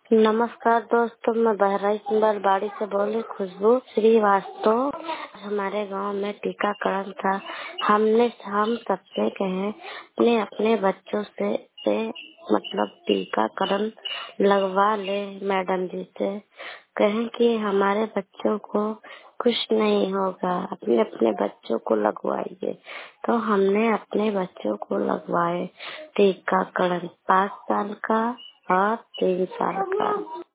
नमस्कार दोस्तों, मैं बहराइच बाड़ी से बोली खुशबू श्रीवास्तव। हमारे गांव में टीकाकरण था। हम सबसे कहे अपने अपने बच्चों से मतलब टीकाकरण लगवा ले। मैडम जी से कहें कि हमारे बच्चों को कुछ नहीं होगा, अपने अपने बच्चों को लगवाइए। तो हमने अपने बच्चों को लगवाए टीकाकरण, 5 साल का और 3 साल का।